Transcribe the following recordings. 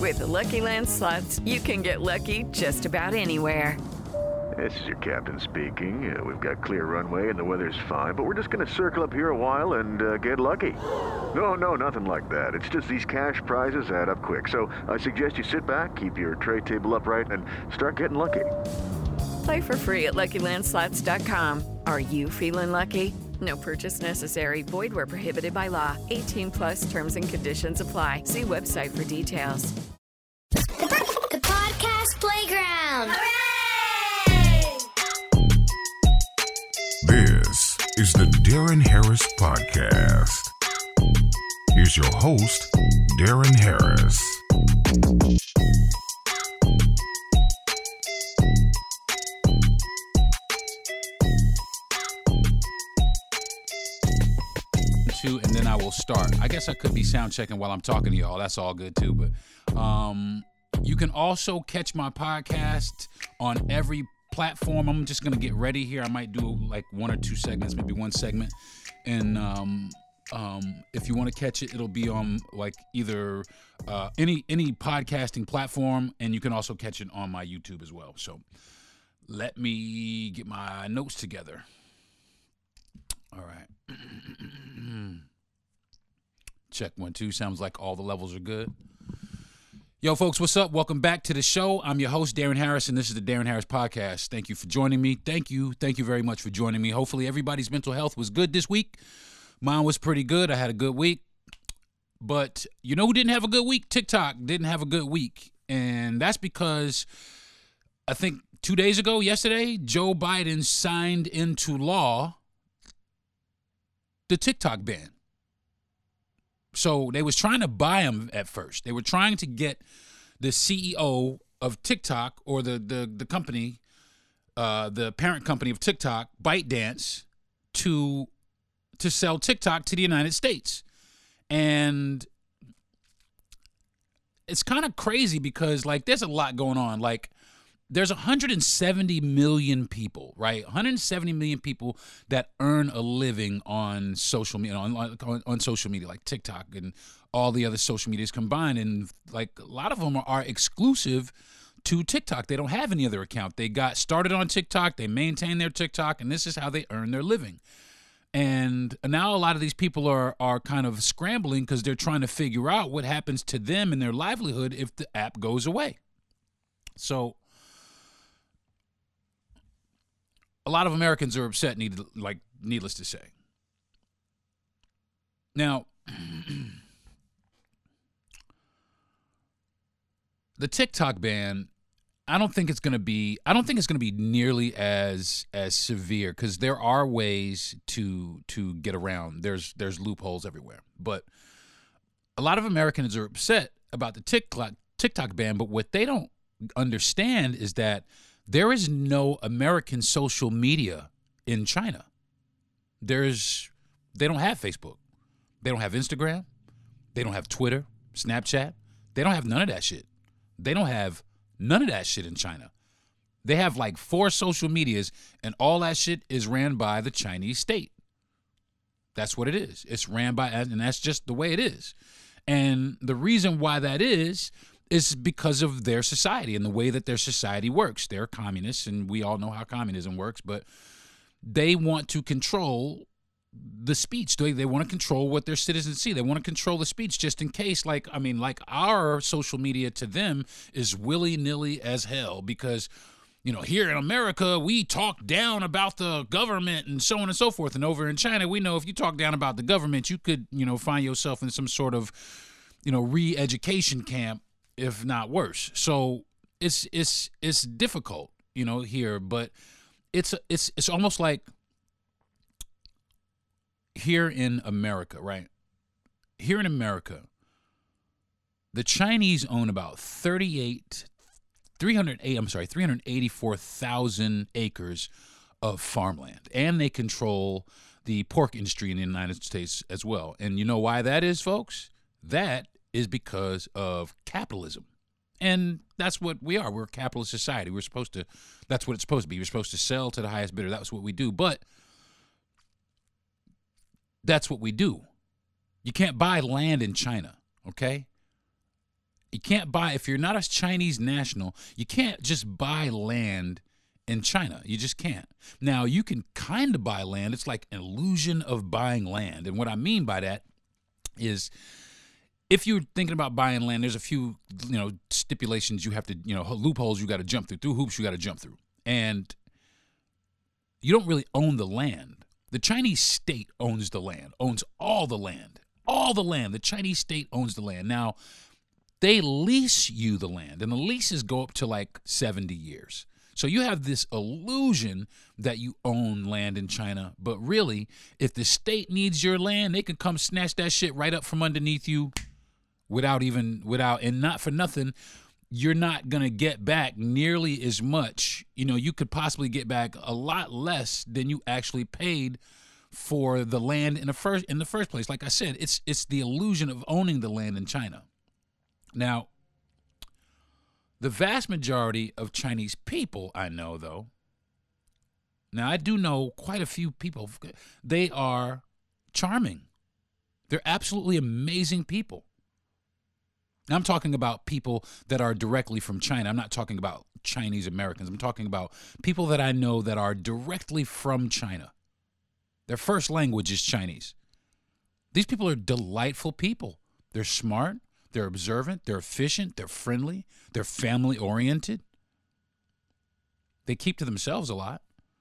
With the Lucky Land Slots, you can get lucky just about anywhere. This is your captain speaking. We've got clear runway and the weather's fine, but we're just going to circle up here a while and get lucky. No, nothing like that. It's just these cash prizes add up quick. So I suggest you sit back, keep your tray table upright, and start getting lucky. Play for free at LuckyLandSlots.com. Are you feeling lucky? No purchase necessary. Void where prohibited by law. 18 plus terms and conditions apply. See website for details. The Podcast Playground. Hooray! This is the Darren Harris Podcast. Here's your host, Darren Harris. And then I will start. I guess I could be sound checking while I'm talking to y'all. That's all good too. But you can also catch my podcast on every platform. I'm just gonna get ready here. I might do like one or two segments, maybe one segment. And if you want to catch it, it'll be on like either any podcasting platform, and you can also catch it on my YouTube as well. So let me get my notes together. All right. Check 1 2. Sounds like all the levels are good. Yo, folks, what's up? Welcome back to the show. I'm your host, Darren Harris, and this is the Darren Harris Podcast. Thank you for joining me. Thank you very much for joining me. Hopefully everybody's mental health was good this week. Mine was pretty good. I had a good week. But you know who didn't have a good week? TikTok didn't have a good week. And that's because I think 2 days ago, yesterday, Joe Biden signed into law the TikTok ban. So they was trying to buy him at first. They were trying to get the CEO of TikTok, or the company, the parent company of TikTok, ByteDance, to sell TikTok to the United States. And it's kind of crazy because like there's a lot going on. Like there's 170 million people, right? 170 million people that earn a living on social media, on social media like TikTok and all the other social medias combined. And like a lot of them are exclusive to TikTok. They don't have any other account. They got started on TikTok. They maintain their TikTok, and this is how they earn their living. And now a lot of these people are kind of scrambling because they're trying to figure out what happens to them and their livelihood if the app goes away. So a lot of Americans are upset, needless to say. Now, the TikTok ban, I don't think it's going to be nearly as severe because there are ways to get around. There's loopholes everywhere. But a lot of Americans are upset about the TikTok ban, but what they don't understand is that there is no American social media in China. They don't have Facebook. They don't have Instagram. They don't have Twitter, Snapchat. They don't have none of that shit. They don't have none of that shit in China. They have like 4 social medias, and all that shit is ran by the Chinese state. That's what it is. It's ran by, and that's just the way it is. And the reason why that is because of their society and the way that their society works. They're communists, and we all know how communism works, but they want to control the speech. They want to control what their citizens see. They want to control the speech just in case, like our social media to them is willy-nilly as hell because, here in America, we talk down about the government and so on and so forth. And over in China, we know if you talk down about the government, you could, find yourself in some sort of, re-education camp, if not worse. So it's difficult, here, but it's almost like here in America, right? Here in America, the Chinese own about 384,000 acres of farmland, and they control the pork industry in the United States as well. And you know why that is, folks? That is because of capitalism. And that's what we are. We're a capitalist society. That's what it's supposed to be. We're supposed to sell to the highest bidder. That's what we do. But that's what we do. You can't buy land in China, okay? You can't buy, if you're not a Chinese national, you can't just buy land in China. You just can't. Now, you can kind of buy land. It's like an illusion of buying land. And what I mean by that is, if you're thinking about buying land, there's a few, stipulations you have to, loopholes you got to jump through hoops you got to jump through. And you don't really own the land. The Chinese state owns the land, owns all the land. All the land. The Chinese state owns the land. Now, they lease you the land, and the leases go up to like 70 years. So you have this illusion that you own land in China, but really, if the state needs your land, they can come snatch that shit right up from underneath you and not for nothing, you're not going to get back nearly as much. You could possibly get back a lot less than you actually paid for the land in the first place. Like I said, it's the illusion of owning the land in China. Now, the vast majority of Chinese people I know, though, now I do know quite a few people, they are charming. They're absolutely amazing people. Now, I'm talking about people that are directly from China. I'm not talking about Chinese Americans. I'm talking about people that I know that are directly from China. Their first language is Chinese. These people are delightful people. They're smart. They're observant, they're efficient, they're friendly, they're family-oriented. They keep to themselves a lot.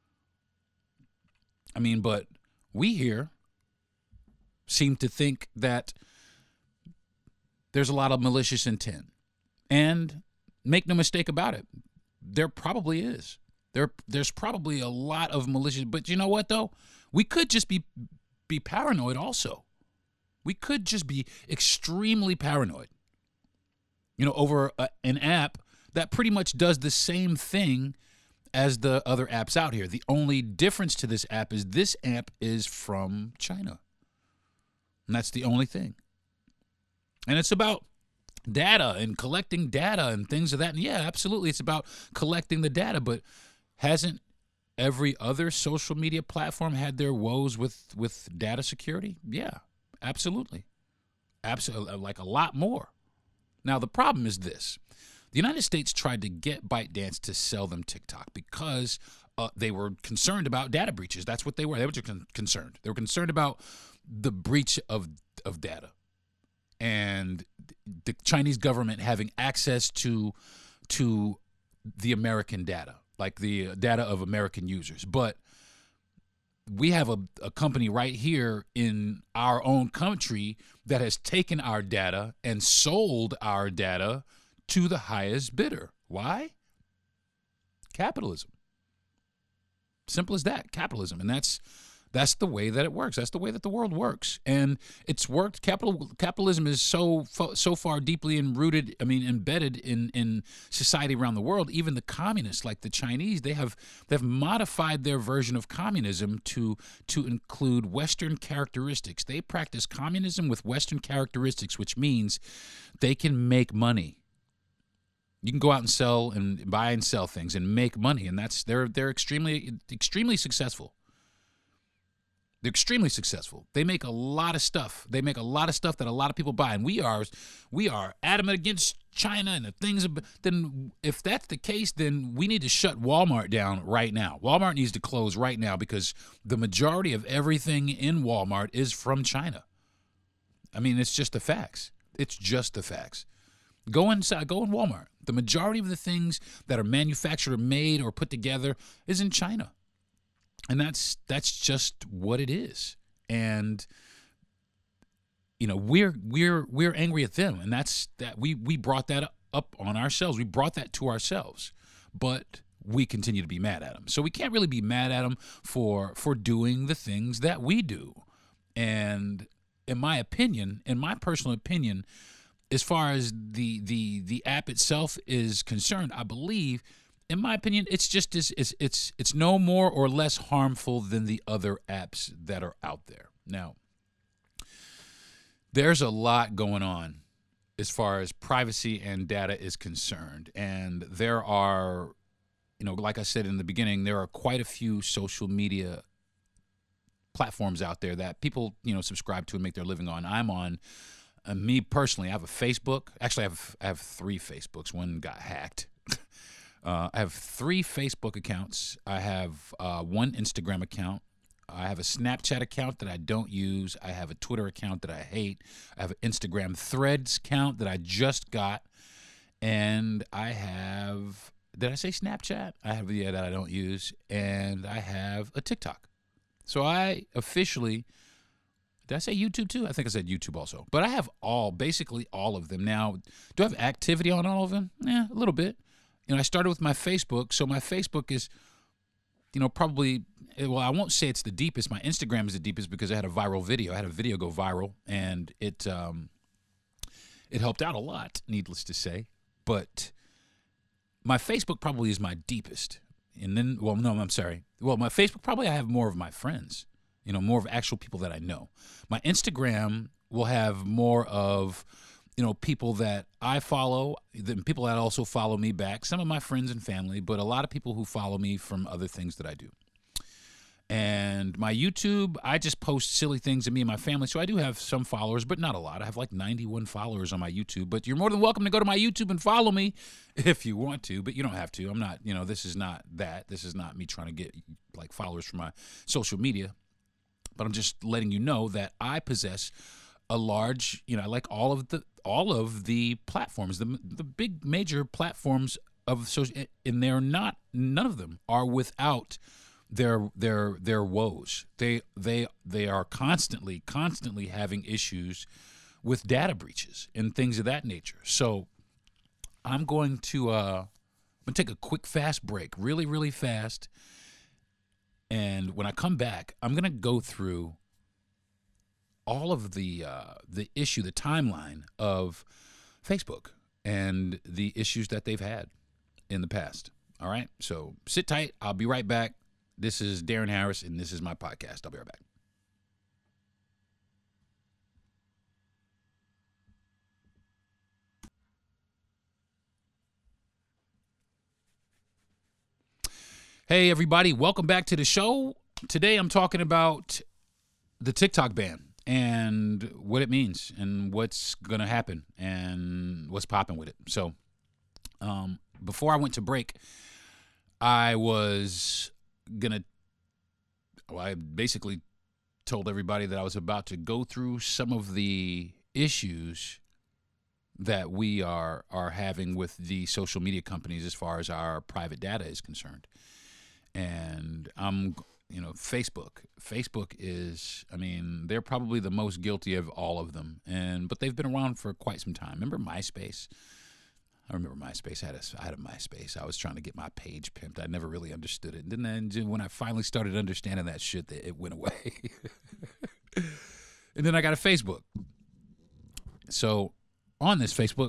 But we here seem to think that there's a lot of malicious intent. And make no mistake about it, there probably is. There's probably a lot of malicious, but you know what, though? We could just be paranoid also. We could just be extremely paranoid, over an app that pretty much does the same thing as the other apps out here. The only difference to this app is from China. And that's the only thing. And it's about data and collecting data and things of that. And yeah, absolutely, it's about collecting the data. But hasn't every other social media platform had their woes with data security? Yeah. Absolutely. Like a lot more. Now, the problem is this. The United States tried to get ByteDance to sell them TikTok because they were concerned about data breaches. That's what they were. They were concerned. They were concerned about the breach of data and the Chinese government having access to the American data, like the data of American users. But we have a company right here in our own country that has taken our data and sold our data to the highest bidder. Why? Capitalism. Simple as that, capitalism. And that's the way that it works. That's the way that the world works. And it's worked. Capitalism is so far deeply embedded in society around the world. Even the communists, like the Chinese, they've modified their version of communism to include Western characteristics. They practice communism with Western characteristics, which means they can make money. You can go out and sell and buy and sell things and make money, and they're extremely successful. They're extremely successful. They make a lot of stuff. They make a lot of stuff that a lot of people buy. And we are adamant against China and the things. Then if that's the case, then we need to shut Walmart down right now. Walmart needs to close right now because the majority of everything in Walmart is from China. It's just the facts. It's just the facts. Go inside, go in Walmart. The majority of the things that are manufactured or made or put together is in China. And that's just what it is. And we're angry at them, and that's that we brought that up on ourselves. We brought that to ourselves. But we continue to be mad at them. So we can't really be mad at them for doing the things that we do. And in my personal opinion, as far as the app itself is concerned, I believe, in my opinion, it's just it's no more or less harmful than the other apps that are out there. Now, there's a lot going on as far as privacy and data is concerned, and there are, like I said in the beginning, there are quite a few social media platforms out there that people, subscribe to and make their living on. I'm on me personally, I have a Facebook. Actually, I have 3 Facebooks. One got hacked. I have 3 Facebook accounts. I have 1 Instagram account. I have a Snapchat account that I don't use. I have a Twitter account that I hate. I have an Instagram Threads account that I just got. And I have, did I say Snapchat? I have, that I don't use. And I have a TikTok. So I officially, did I say YouTube too? I think I said YouTube also. But I have basically all of them. Now, do I have activity on all of them? Yeah, a little bit. I started with my Facebook. So my Facebook is, probably, well, I won't say it's the deepest. My Instagram is the deepest because I had a viral video. I had a video go viral, and it helped out a lot, needless to say. But my Facebook probably is my deepest. And then, well, no, I'm sorry. Well, my Facebook, probably I have more of my friends, more of actual people that I know. My Instagram will have more of, people that I follow, the people that also follow me back, some of my friends and family, but a lot of people who follow me from other things that I do. And my YouTube, I just post silly things of me and my family. So I do have some followers, but not a lot. I have like 91 followers on my YouTube. But you're more than welcome to go to my YouTube and follow me if you want to. But you don't have to. I'm not, this is not that. This is not me trying to get like followers from my social media. But I'm just letting you know that I possess a large, I like all of the platforms, the big major platforms of social, and none of them are without their woes. They are constantly having issues with data breaches and things of that nature. So I'm going to take a quick fast break, really, really fast. And when I come back, I'm going to go through all of the issue, the timeline of Facebook and the issues that they've had in the past. All right? So sit tight. I'll be right back. This is Darren Harris, and this is my podcast. I'll be right back. Hey, everybody. Welcome back to the show. Today I'm talking about the TikTok ban and what it means and what's going to happen and what's popping with it. So before I went to break, I basically told everybody that I was about to go through some of the issues that we are having with the social media companies as far as our private data is concerned. And Facebook is, they're probably the most guilty of all of them. But they've been around for quite some time. Remember MySpace? I remember MySpace. I had a MySpace. I was trying to get my page pimped. I never really understood it. And then when I finally started understanding that shit, it went away. And then I got a Facebook. So on this Facebook,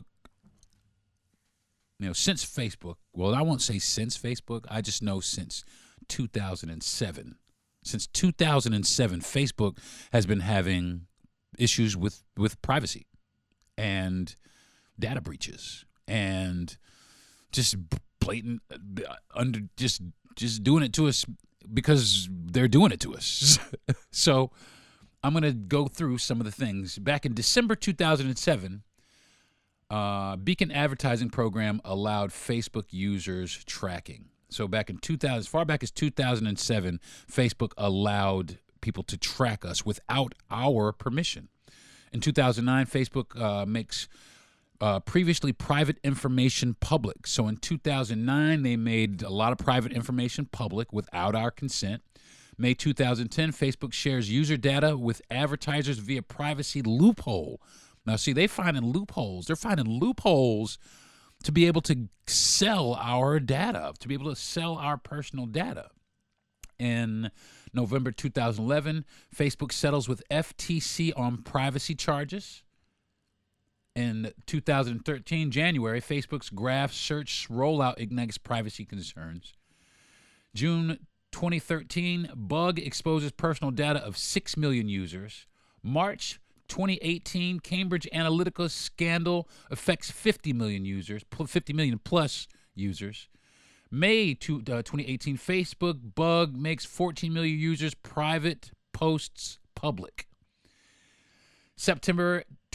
since Facebook, well, I won't say since Facebook. I just know since 2007. Since 2007, Facebook has been having issues with privacy and data breaches. And just blatant just doing it to us because they're doing it to us. So I'm going to go through some of the things. Back in December 2007, Beacon Advertising Program allowed Facebook users tracking. So back in as far back as 2007, Facebook allowed people to track us without our permission. In 2009, Facebook makes previously private information public. So in 2009, they made a lot of private information public without our consent. May 2010, Facebook shares user data with advertisers via privacy loophole. Now, see, they're finding loopholes. They're finding loopholes to be able to sell our data, to be able to sell our personal data. In November 2011, Facebook settles with FTC on privacy charges. In 2013, January, Facebook's graph search rollout ignites privacy concerns. June 2013, bug exposes personal data of 6 million users. March 2018, Cambridge Analytica scandal affects 50 million users, 50 million plus users. May 2018, Facebook bug makes 14 million users private posts public. September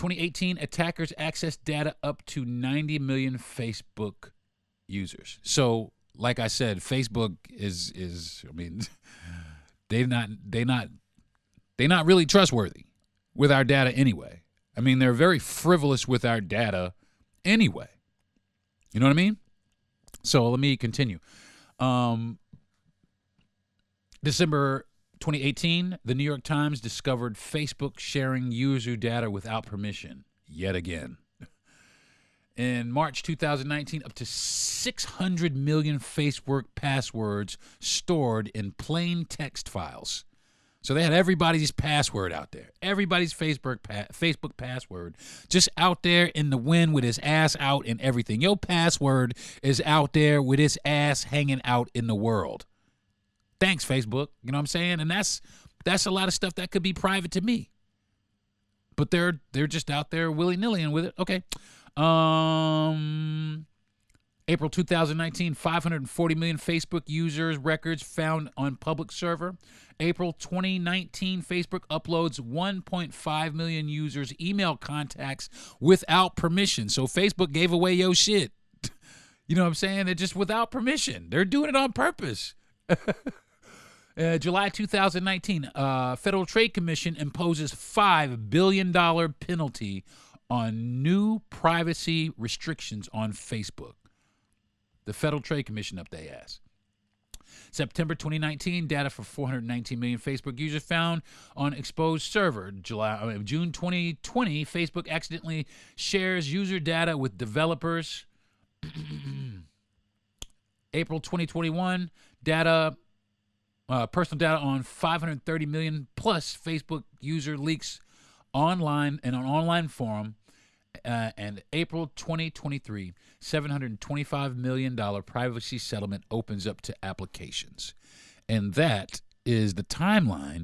2018, attackers accessed data up to 90 million Facebook users. So, like I said, Facebook is I mean, they're not really trustworthy with our data anyway. I mean, they're very frivolous with our data anyway. You know what I mean? So let me continue. December 2018, the New York Times discovered Facebook sharing user data without permission yet again. In March 2019, up to 600 million Facebook passwords stored in plain text files. So they had everybody's password out there. Everybody's Facebook password just out there in the wind with his ass out and everything. Your password is out there with his ass hanging out in the world. Thanks, Facebook. You know what I'm saying? And that's a lot of stuff that could be private to me. But they're just out there willy-nilly and with it. Okay. April 2019, 540 million Facebook users records found on public server. April 2019, Facebook uploads 1.5 million users' email contacts without permission. So Facebook gave away your shit. You know what I'm saying? They're just without permission. They're doing it on purpose. July 2019, Federal Trade Commission imposes $5 billion penalty on new privacy restrictions on Facebook. The Federal Trade Commission up their ass. September 2019, data for 419 million Facebook users found on exposed server. June 2020, Facebook accidentally shares user data with developers. April 2021, personal data on 530 million plus Facebook user leaks online in an online forum. And April 2023, $725 million privacy settlement opens up to applications. And that is the timeline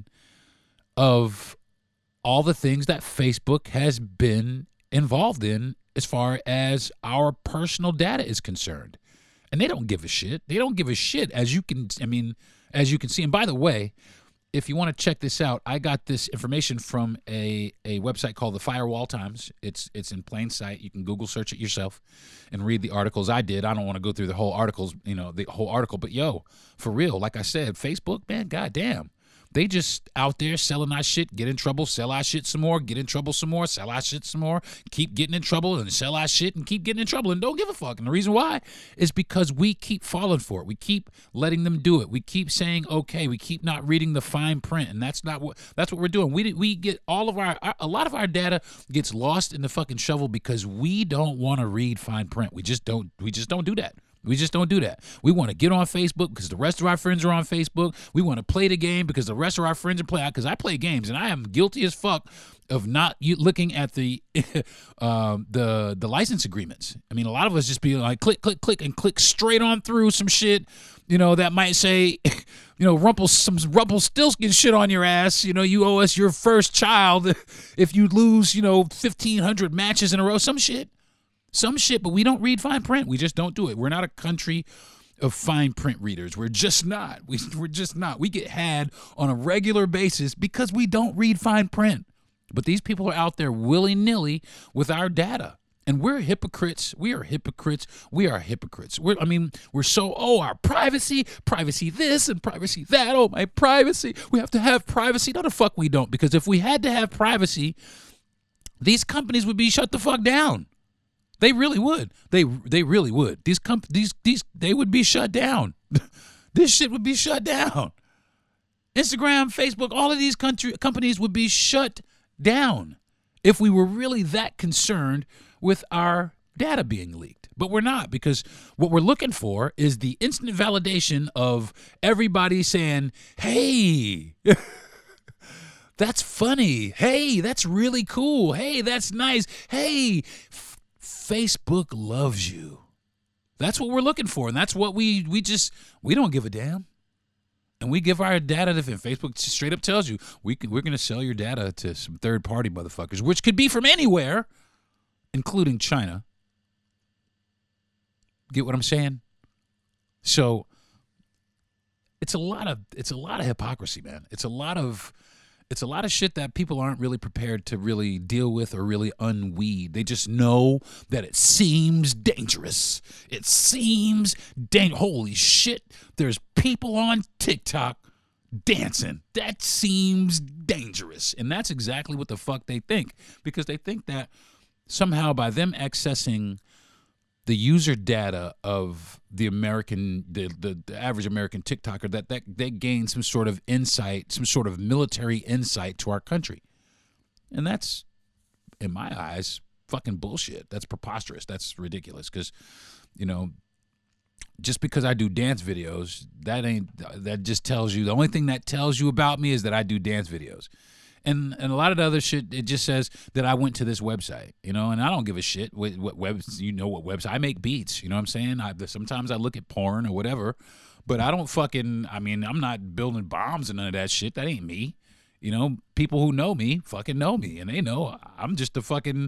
of all the things that Facebook has been involved in as far as our personal data is concerned. And they don't give a shit. They don't give a shit, as you can see. And by the way, if you want to check this out, I got this information from a website called the Firewall Times. It's in plain sight. You can Google search it yourself and read the articles I did. I don't want to go through the whole article, but for real, like I said, Facebook, man, goddamn. They just out there selling our shit, get in trouble, sell our shit some more, get in trouble some more, sell our shit some more, keep getting in trouble and sell our shit and keep getting in trouble and don't give a fuck. And the reason why is because we keep falling for it. We keep letting them do it. We keep saying okay. We keep not reading the fine print, and that's what we're doing. We get all of a lot of our data gets lost in the fucking shovel because we don't want to read fine print. We just don't do that. We just don't do that. We want to get on Facebook because the rest of our friends are on Facebook. We want to play the game because the rest of our friends are playing. Because I play games, and I am guilty as fuck of not looking at the license agreements. I mean, a lot of us just be like click, click, click, and click straight on through some shit. That might say, Rumpelstiltskin shit on your ass. You owe us your first child if you lose 1,500 matches in a row. Some shit, but we don't read fine print. We just don't do it. We're not a country of fine print readers. We're just not. We're just not. We get had on a regular basis because we don't read fine print. But these people are out there willy-nilly with our data. And we're hypocrites. We are hypocrites. We are hypocrites. We're our privacy this and privacy that. Oh, my privacy. We have to have privacy. No, the fuck we don't. Because if we had to have privacy, these companies would be shut the fuck down. They really would. They really would. These they would be shut down. This shit would be shut down. Instagram, Facebook, all of these companies would be shut down if we were really that concerned with our data being leaked. But we're not, because what we're looking for is the instant validation of everybody saying, hey, that's funny. Hey, that's really cool. Hey, that's nice. Hey, Facebook loves you. That's what we're looking for, and that's what we don't give a damn. And we give our data to Facebook. Straight up tells you we're going to sell your data to some third-party motherfuckers, which could be from anywhere, including China. Get what I'm saying? So it's a lot of hypocrisy, man. It's a lot of it's a lot of shit that people aren't really prepared to really deal with or really unweed. They just know that it seems dangerous. It seems holy shit, there's people on TikTok dancing. That seems dangerous. And that's exactly what the fuck they think, because they think that somehow by them accessing the user data of the American, the average American TikToker, that they gain some sort of insight, some sort of military insight to our country. And that's, in my eyes, fucking bullshit. That's preposterous. That's ridiculous. Because, you know, just because I do dance videos, that just tells you, the only thing that tells you about me is that I do dance videos. And a lot of the other shit, it just says that I went to this website, you know, and I don't give a shit what website. I make beats, you know what I'm saying? Sometimes I look at porn or whatever, but I don't I'm not building bombs and none of that shit. That ain't me. You know, people who know me fucking know me, and they know I'm just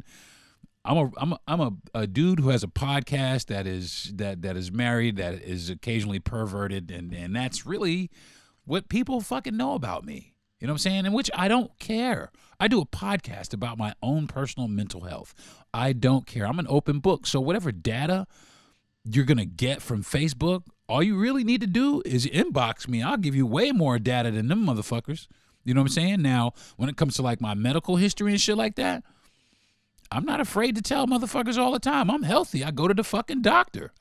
I'm a dude who has a podcast that is married, that is occasionally perverted, and that's really what people fucking know about me. You know what I'm saying? In which I don't care. I do a podcast about my own personal mental health. I don't care. I'm an open book. So whatever data you're going to get from Facebook, all you really need to do is inbox me. I'll give you way more data than them motherfuckers. You know what I'm saying? Now, when it comes to like my medical history and shit like that, I'm not afraid to tell motherfuckers all the time. I'm healthy. I go to the fucking doctor.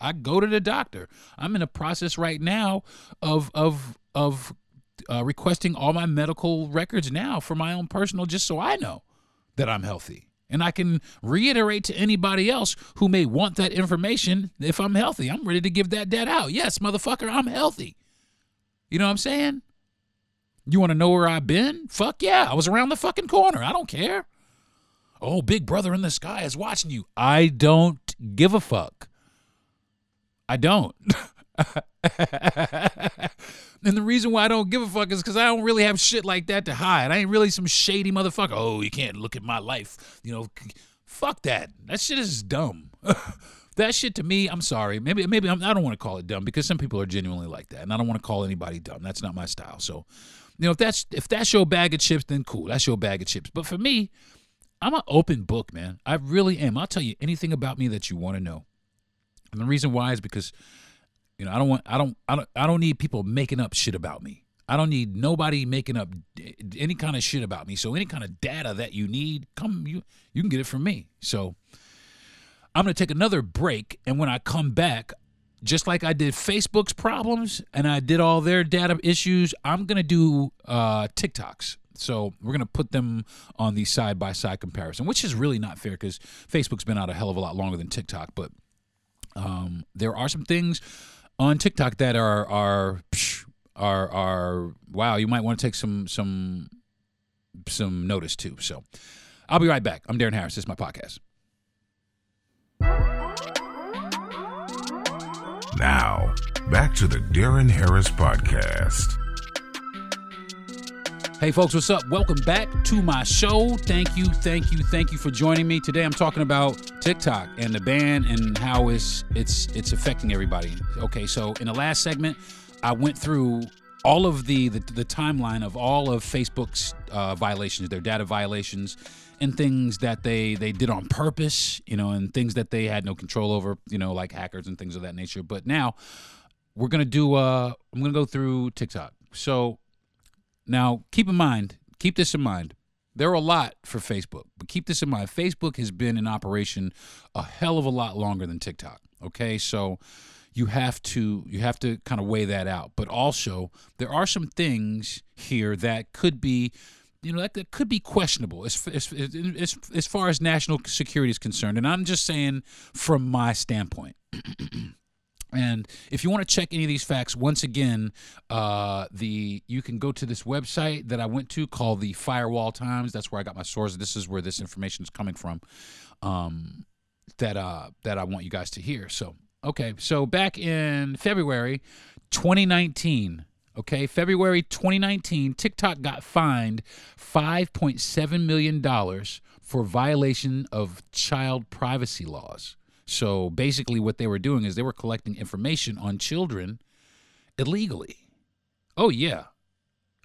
I'm in a process right now of requesting all my medical records now for my own personal, just so I know that I'm healthy. And I can reiterate to anybody else who may want that information, if I'm healthy, I'm ready to give that data out. Yes, motherfucker, I'm healthy. You know what I'm saying? You want to know where I've been? Fuck yeah, I was around the fucking corner. I don't care. Oh, big brother in the sky is watching you. I don't give a fuck. I don't. And the reason why I don't give a fuck is because I don't really have shit like that to hide. I ain't really some shady motherfucker. Oh, you can't look at my life. You know, fuck that. That shit is dumb. That shit to me, I'm sorry. Maybe I don't want to call it dumb because some people are genuinely like that, and I don't want to call anybody dumb. That's not my style. So, you know, if that's your bag of chips, then cool. That's your bag of chips. But for me, I'm an open book, man. I really am. I'll tell you anything about me that you want to know. And the reason why is because, you know, I don't need people making up shit about me. I don't need nobody making up any kind of shit about me. So any kind of data that you need, you can get it from me. So I'm going to take another break, and when I come back, just like I did Facebook's problems and I did all their data issues, I'm going to do TikTok's. So we're going to put them on the side-by-side comparison, which is really not fair because Facebook's been out a hell of a lot longer than TikTok. But there are some things on TikTok that are wow, you might want to take some notice too. So I'll be right back. I'm Darren Harris. This is my podcast. Now, back to the Darren Harris Podcast. Hey folks, what's up? Welcome back to my show. Thank you for joining me. Today I'm talking about TikTok and the ban and how it's affecting everybody. Okay, so in the last segment, I went through all of the timeline of all of Facebook's violations, their data violations, and things that they did on purpose, you know, and things that they had no control over, you know, like hackers and things of that nature. But now we're gonna do I'm gonna go through TikTok. So now, keep this in mind. There are a lot for Facebook, but keep this in mind. Facebook has been in operation a hell of a lot longer than TikTok. Okay, so you have to kind of weigh that out. But also, there are some things here that could be, you know, that could be questionable as far as national security is concerned. And I'm just saying from my standpoint. And if you want to check any of these facts, once again, you can go to this website that I went to called the Firewall Times. That's where I got my source. This is where this information is coming from. That I want you guys to hear. So, okay, so back in February 2019. Okay, February 2019, TikTok got fined $5.7 million for violation of child privacy laws. So basically what they were doing is they were collecting information on children illegally. Oh, yeah.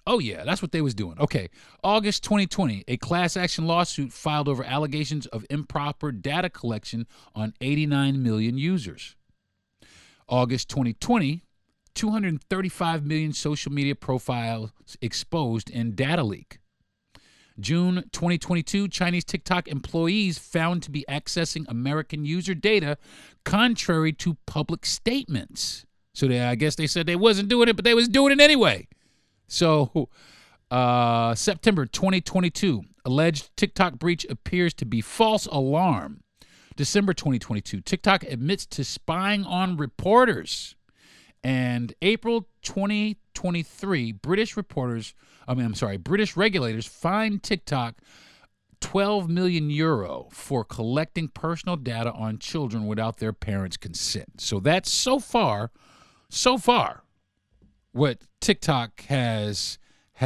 Oh, yeah, that's what they was doing. Okay, August 2020, a class action lawsuit filed over allegations of improper data collection on 89 million users. August 2020, 235 million social media profiles exposed in data leak. June 2022, Chinese TikTok employees found to be accessing American user data contrary to public statements. So I guess they said they wasn't doing it, but they was doing it anyway. So September 2022, alleged TikTok breach appears to be false alarm. December 2022, TikTok admits to spying on reporters. And April 2023, British regulators fined TikTok €12 million for collecting personal data on children without their parents' consent. So that's so far what TikTok has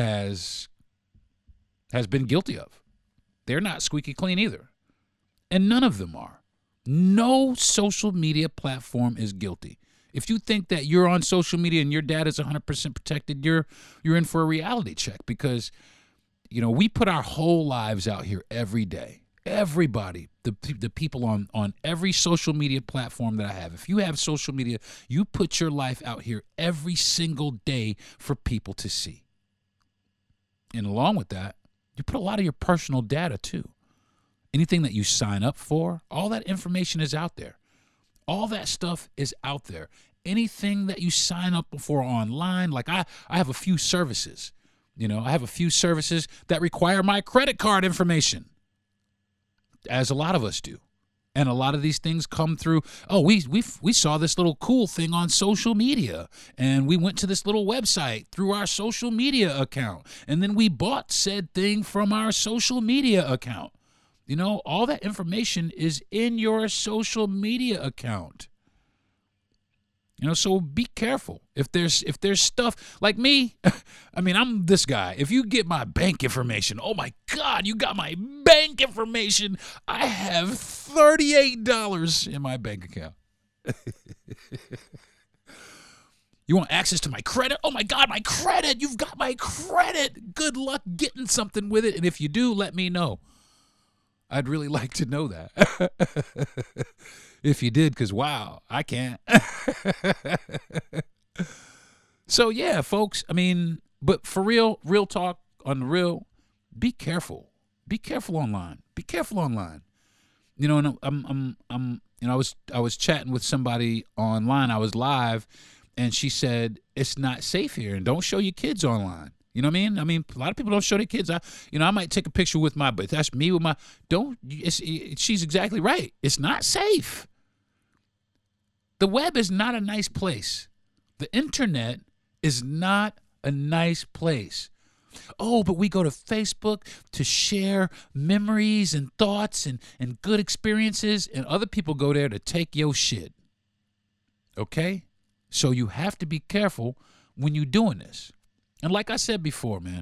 been guilty of. They're not squeaky clean either. And none of them are. No social media platform is guilty. If you think that you're on social media and your data is 100% protected, you're in for a reality check, because, we put our whole lives out here every day. Everybody, the people on every social media platform that I have. If you have social media, you put your life out here every single day for people to see. And along with that, you put a lot of your personal data too. Anything that you sign up for, all that information is out there. All that stuff is out there. Anything that you sign up for online, like I have a few services. I have a few services that require my credit card information, as a lot of us do. And a lot of these things come through, we saw this little cool thing on social media, and we went to this little website through our social media account, and then we bought said thing from our social media account. All that information is in your social media account. So be careful. If there's stuff like me, I'm this guy. If you get my bank information, oh my God, you got my bank information. I have $38 in my bank account. You want access to my credit? Oh my God, my credit. You've got my credit. Good luck getting something with it. And if you do, let me know. I'd really like to know that. If you did, because wow, I can't. So yeah, folks, but for real talk on the real, be careful. Be careful online. Be careful online. And I was chatting with somebody online. I was live, and she said it's not safe here, and don't show your kids online. You know what I mean? A lot of people don't show their kids. I might take a picture with but that's me with my, she's exactly right. It's not safe. The web is not a nice place. The internet is not a nice place. Oh, but we go to Facebook to share memories and thoughts and good experiences, and other people go there to take your shit. Okay? So you have to be careful when you're doing this. And like I said before, man,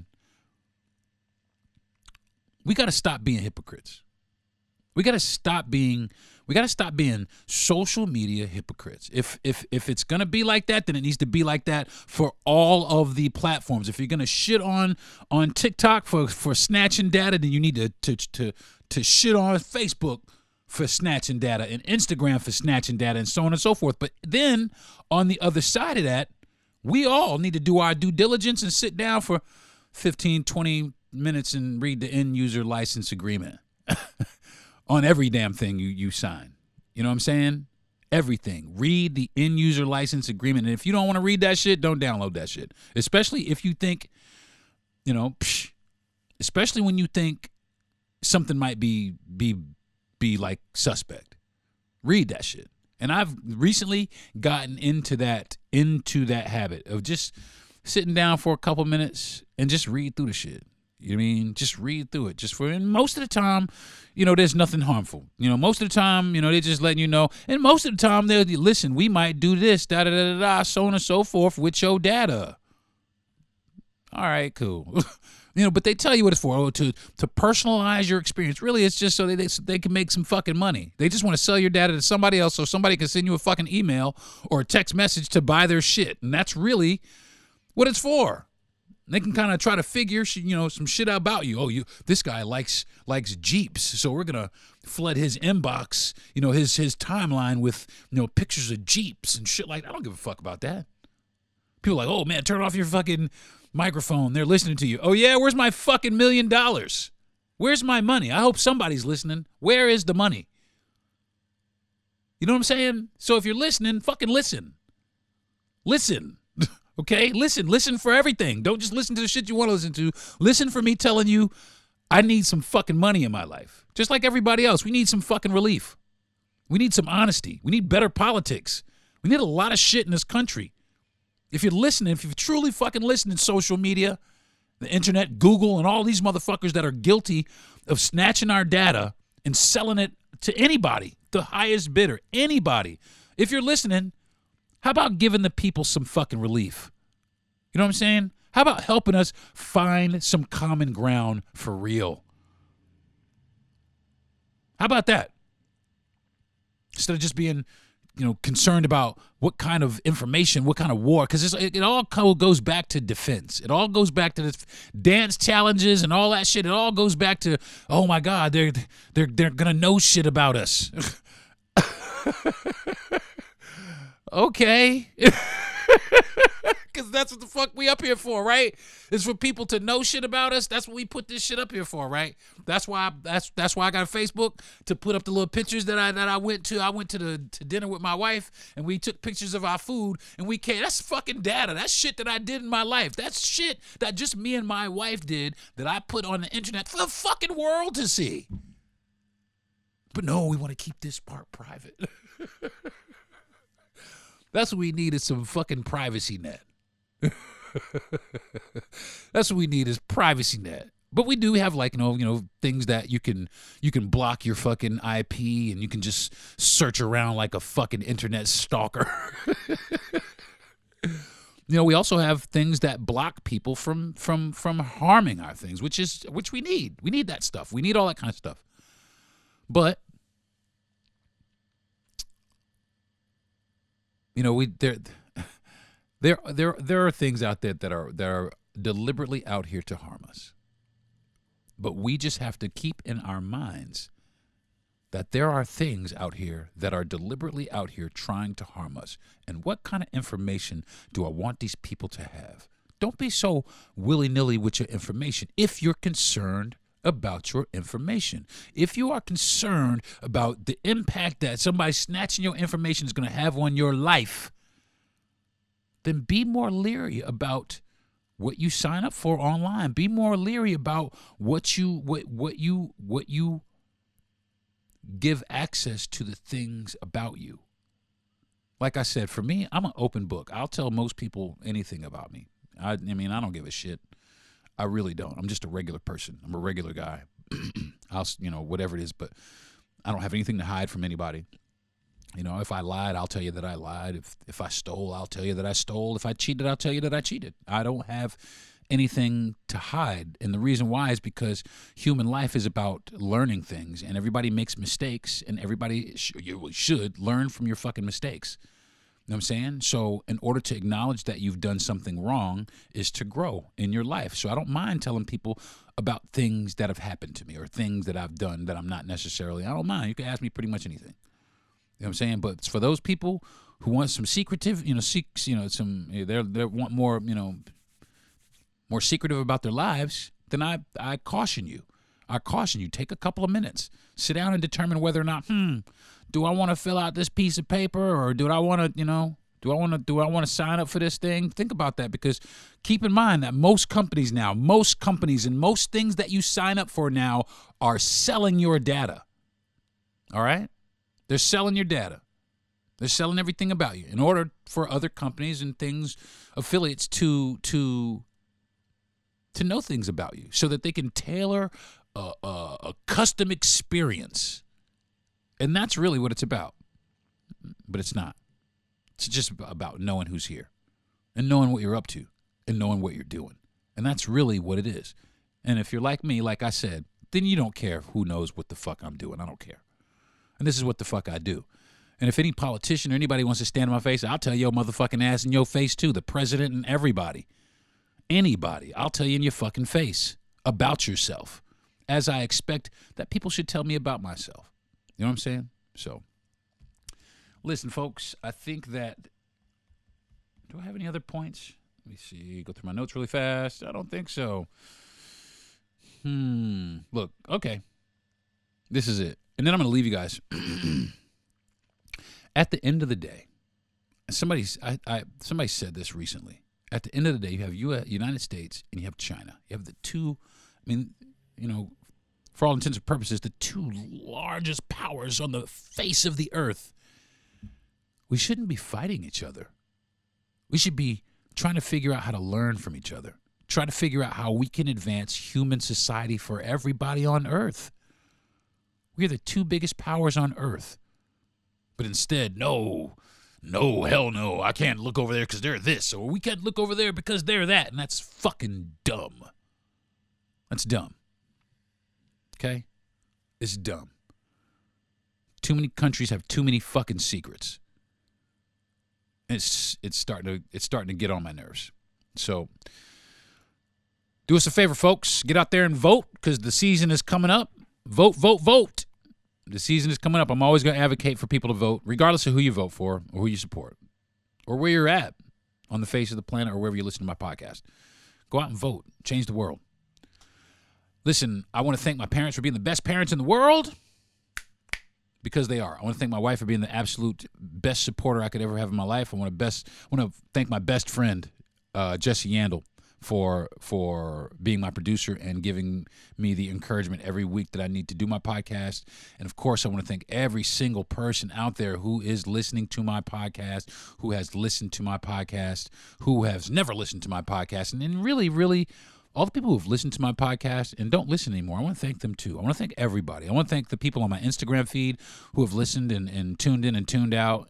we got to stop being hypocrites. We got to stop being social media hypocrites. If it's going to be like that, then it needs to be like that for all of the platforms. If you're going to shit on TikTok for snatching data, then you need to shit on Facebook for snatching data and Instagram for snatching data and so on and so forth. But then on the other side of that, we all need to do our due diligence and sit down for 15, 20 minutes and read the end user license agreement on every damn thing you sign. You know what I'm saying? Everything. Read the end user license agreement. And if you don't want to read that shit, don't download that shit. Especially if you think, especially when you think something might be like suspect. Read that shit. And I've recently gotten into that habit of just sitting down for a couple minutes and just read through the shit. You know what I mean? Just read through it. And most of the time, there's nothing harmful. Most of the time, they're just letting you know. And most of the time, they'll listen, we might do this, so on and so forth with your data. All right, cool. But they tell you what it's for, to personalize your experience. Really, it's just so they can make some fucking money. They just want to sell your data to somebody else so somebody can send you a fucking email or a text message to buy their shit. And that's really what it's for. They can kind of try to figure, some shit out about you. This guy likes Jeeps, so we're gonna flood his inbox, his timeline with, pictures of Jeeps and shit like that. I don't give a fuck about that. People are like, oh man, turn off your fucking microphone. They're listening to you. Oh yeah, where's my fucking $1 million? Where's my money? I hope somebody's listening. Where is the money? You know what I'm saying? So if you're listening, fucking listen. Listen. Okay? Listen for everything. Don't just listen to the shit you want to listen to. Listen for me telling you I need some fucking money in my life. Just like everybody else, we need some fucking relief. We need some honesty. We need better politics. We need a lot of shit in this country. If you're listening, if you're truly fucking listening, social media, the internet, Google, and all these motherfuckers that are guilty of snatching our data and selling it to anybody, the highest bidder, anybody. If you're listening, how about giving the people some fucking relief? You know what I'm saying? How about helping us find some common ground for real? How about that? Instead of just being, concerned about what kind of information, what kind of war, because it all goes back to defense. It all goes back to the dance challenges and all that shit. It all goes back to, oh my God, they're gonna know shit about us. Okay. Because that's what the fuck we up here for, right? It's for people to know shit about us. That's what we put this shit up here for, right? That's why I got a Facebook, to put up the little pictures that I went to. I went to dinner with my wife, and we took pictures of our food, and we came. That's fucking data. That's shit that I did in my life. That's shit that just me and my wife did that I put on the internet for the fucking world to see. But no, we want to keep this part private. That's what we need, is some fucking privacy net. That's what we need, is privacy net. But we do have things that you can block your fucking IP, and you can just search around like a fucking internet stalker. We also have things that block people from harming our things, which we need. We need that stuff. We need all that kind of stuff. But there are things out there that are deliberately out here to harm us. But we just have to keep in our minds that there are things out here that are deliberately out here trying to harm us. And what kind of information do I want these people to have? Don't be so willy-nilly with your information if you're concerned about your information. If you are concerned about the impact that somebody snatching your information is going to have on your life, then be more leery about what you sign up for online. Be more leery about what you give access to the things about you. Like I said, for me, I'm an open book. I'll tell most people anything about me. I mean, I don't give a shit. I really don't. I'm just a regular person. I'm a regular guy. Whatever it is, but I don't have anything to hide from anybody. If I lied, I'll tell you that I lied. If I stole, I'll tell you that I stole. If I cheated, I'll tell you that I cheated. I don't have anything to hide. And the reason why is because human life is about learning things, and everybody makes mistakes, and everybody should learn from your fucking mistakes. You know what I'm saying? So in order to acknowledge that you've done something wrong is to grow in your life. So I don't mind telling people about things that have happened to me or things that I've done that I'm not necessarily. I don't mind. You can ask me pretty much anything. You know what I'm saying? But for those people who want some secretive, they want more, more secretive about their lives, then I caution you. Take a couple of minutes. Sit down and determine whether or not, do I want to fill out this piece of paper, or do I want to sign up for this thing? Think about that, because keep in mind that most companies and most things that you sign up for now are selling your data. All right? They're selling your data. They're selling everything about you in order for other companies and things, affiliates to know things about you so that they can tailor a custom experience. And that's really what it's about. But it's not. It's just about knowing who's here and knowing what you're up to and knowing what you're doing. And that's really what it is. And if you're like me, like I said, then you don't care who knows what the fuck I'm doing. I don't care. And this is what the fuck I do. And if any politician or anybody wants to stand in my face, I'll tell your motherfucking ass in your face too, the president and everybody. anybody, I'll tell you in your fucking face about yourself, as I expect that people should tell me about myself. You know what I'm saying? So, listen, folks, I think that, do I have any other points? Let me see, go through my notes really fast. I don't think so. Look, okay. This is it. And then I'm going to leave you guys. At the end of the day, somebody said this recently. At the end of the day, you have United States and you have China. You have the two, for all intents and purposes, the two largest powers on the face of the earth. We shouldn't be fighting each other. We should be trying to figure out how to learn from each other. Try to figure out how we can advance human society for everybody on earth. We're the two biggest powers on earth. But instead, no, hell no, I can't look over there because they're this, or we can't look over there because they're that, and that's fucking dumb. That's dumb. Okay? It's dumb. Too many countries have too many fucking secrets. It's starting to get on my nerves. So, do us a favor, folks. Get out there and vote, because the season is coming up. Vote, vote, vote. The season is coming up. I'm always going to advocate for people to vote, regardless of who you vote for or who you support or where you're at on the face of the planet or wherever you listen to my podcast. Go out and vote. Change the world. Listen, I want to thank my parents for being the best parents in the world, because they are. I want to thank my wife for being the absolute best supporter I could ever have in my life. I want to thank my best friend, Jesse Yandel, for being my producer and giving me the encouragement every week that I need to do my podcast. And of course, I want to thank every single person out there who is listening to my podcast, who has listened to my podcast, who has never listened to my podcast, and then really, really all the people who have listened to my podcast and don't listen anymore. I want to thank them too. I want to thank everybody. I want to thank the people on my Instagram feed who have listened and tuned in and tuned out.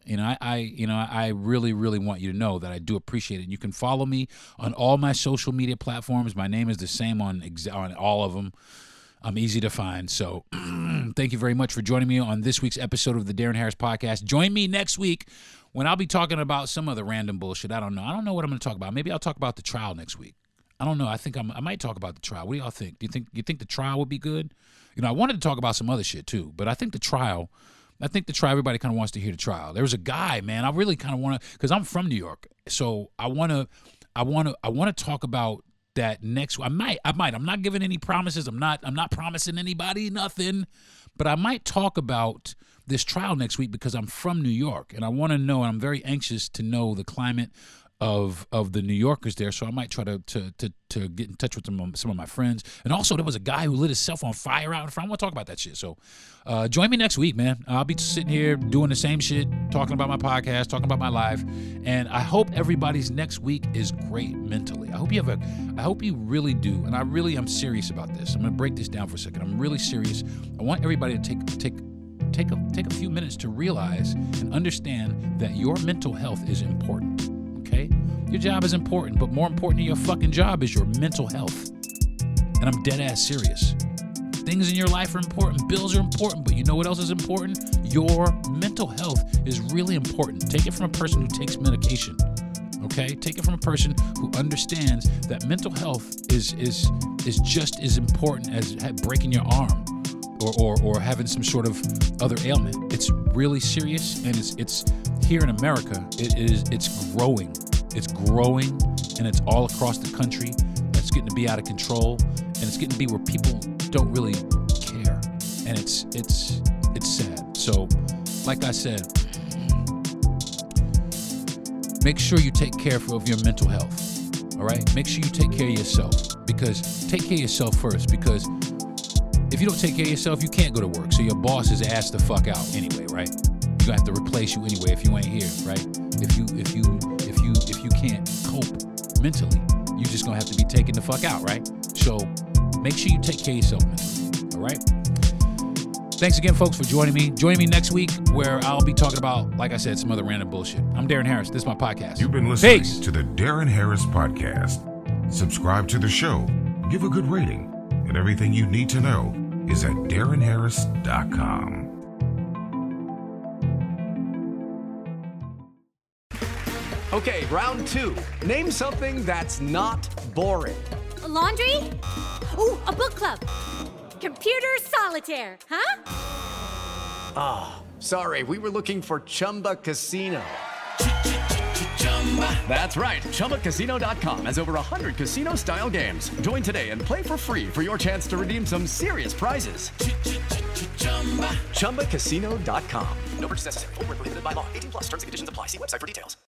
I really, really want you to know that I do appreciate it. You can follow me on all my social media platforms. My name is the same on all of them. I'm easy to find. So thank you very much for joining me on this week's episode of the Darren Harris Podcast. Join me next week when I'll be talking about some other random bullshit. I don't know what I'm going to talk about. Maybe I'll talk about the trial next week. I don't know. I think I might talk about the trial. What do y'all think? Do you think the trial would be good? I wanted to talk about some other shit too, but I think the trial, everybody kind of wants to hear the trial. There was a guy, man, I really kind of want to, because I'm from New York, so I want to talk about that next. I might. I'm not giving any promises. I'm not promising anybody nothing, but I might talk about this trial next week because I'm from New York and I want to know, and I'm very anxious to know the climate of the New Yorkers there, so I might try to get in touch with some of my friends. And also, there was a guy who lit himself on fire out in front. I want to talk about that shit. So, join me next week, man. I'll be sitting here doing the same shit, talking about my podcast, talking about my life, and I hope everybody's next week is great mentally. I hope you really do, and I really am serious about this. I'm gonna break this down for a second. I'm really serious. I want everybody to take a few minutes to realize and understand that your mental health is important. Okay? Your job is important, but more important than your fucking job is your mental health. And I'm dead ass serious. Things in your life are important, bills are important, but you know what else is important? Your mental health is really important. Take it from a person who takes medication. Okay? Take it from a person who understands that mental health is just as important as breaking your arm or having some sort of other ailment. It's really serious, and it's here in America, it's growing. It's growing, and it's all across the country. It's getting to be out of control, and it's getting to be where people don't really care, and it's sad. So, like I said, make sure you take care of your mental health. All right, make sure you take care of yourself, because take care of yourself first. Because if you don't take care of yourself, you can't go to work. So your boss is asked the fuck out anyway, right? You're gonna have to replace you anyway if you ain't here, right? If you can't cope mentally, you're just gonna have to be taken the fuck out, right? So make sure you take care of yourself mentally. All right. Thanks again, folks, for joining me. Join me next week where I'll be talking about, like I said, some other random bullshit. I'm Darren Harris. This is my podcast. You've been listening Peace. to the Darren Harris Podcast. Subscribe to the show, give a good rating, and everything you need to know is at DarrenHarris.com. Okay, round two. Name something that's not boring. A laundry? Ooh, a book club. Computer solitaire, huh? Ah, sorry, we were looking for Chumba Casino. That's right, ChumbaCasino.com has over 100 casino-style games. Join today and play for free for your chance to redeem some serious prizes. ChumbaCasino.com. No purchase necessary. Void where prohibited by law. 18+ terms and conditions apply. See website for details.